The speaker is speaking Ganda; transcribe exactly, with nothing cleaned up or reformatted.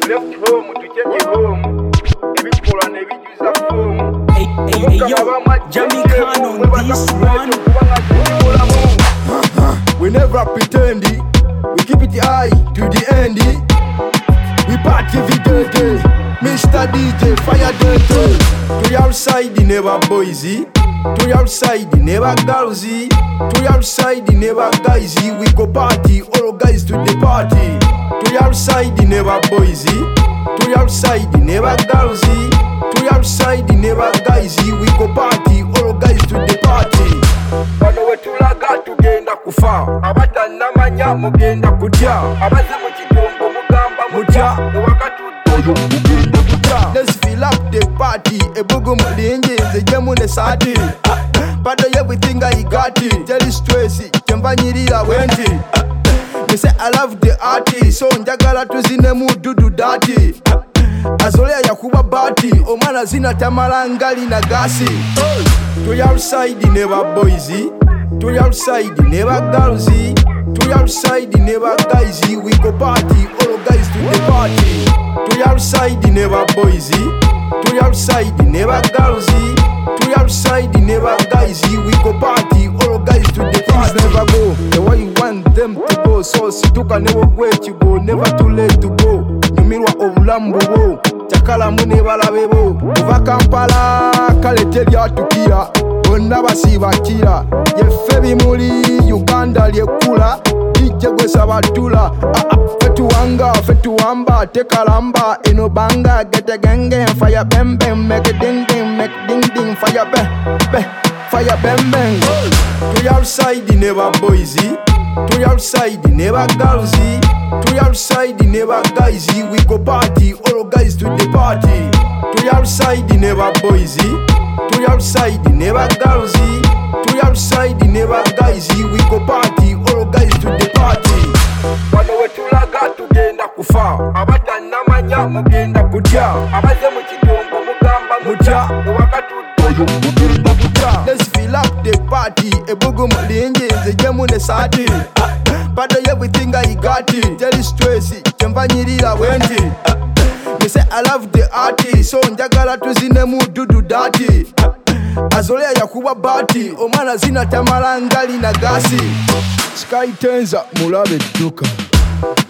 left home to change home. Every poor and every user home. Hey, hey, hey, yo, Jamie Khan on this one. We never pretend, we keep it high to the end. We party every day, Mister D J, fire dirty. To the outside, never boysy. To the outside, never girlsy. To the outside, never guysy. We go party, all guys to the party. To the outside, never boysy. To the outside, never girlsy. To the outside, never guysy. We go party, all guys to the party. Bano wetulaga tugenda kufa. Abata namanya mugenda kutya. Abaze mu kitongo mugamba mutya. Ewakatudde mugenda kutya. Let's fill up the party. Ebugu mulingi nze jemu ne sati. Pado everything I got it. Tell is Tracy, kyembanyirira wenti. Me say I love the artist, so njagala tuzine mu dudu dati. Azolea yakuba bati, omwana zina tamala ngali na gasi. To the outside never boysy. To the outside never girlsy. To the outside never guysy. We go party, all guys to the party. To the outside never boysy. To the outside never girlsy. To the outside never guysy. We go party, all guys to the party. Things never go the way you want them to go. So situka never wait you go, never too late to go. Nyumirwa obulamu bwo, chakala mune balabe bo. Kuva Kampala kale telyatukia, bonna basibakira. Yeffe bimuli Uganda lyekula, ijje gwe sabatula. Fetuwanga fetuwamba tekalamba, eno banga gete genge. Fire bang bang, make it ding ding, make ding ding. Fire bang bang, fire bang bang. To the outside never boysy. To the outside never girlsy. To the outside never guysy. We go party, all guys to the party. To the outside never boysy. To the outside never girlsy. To the outside never guysy. We go party, all guys to the party. Bano wetulaga tugenda kufa. Abata namanya mugenda kutya. Abaze mu kitongo mugamba mutya. Ewakatudde mugenda kutya. Let's fill up the party. Ebugu mulingi nze jemu ne sati. Pado everything I got it. Tell is Tracy, kyembanyirira wenti. Me say I love the artist, so njagala tuzine mu dudu dati. Azolea yakuba bati, omwana zina tamala ngali na gasi. Sky Tenza mulabe duka.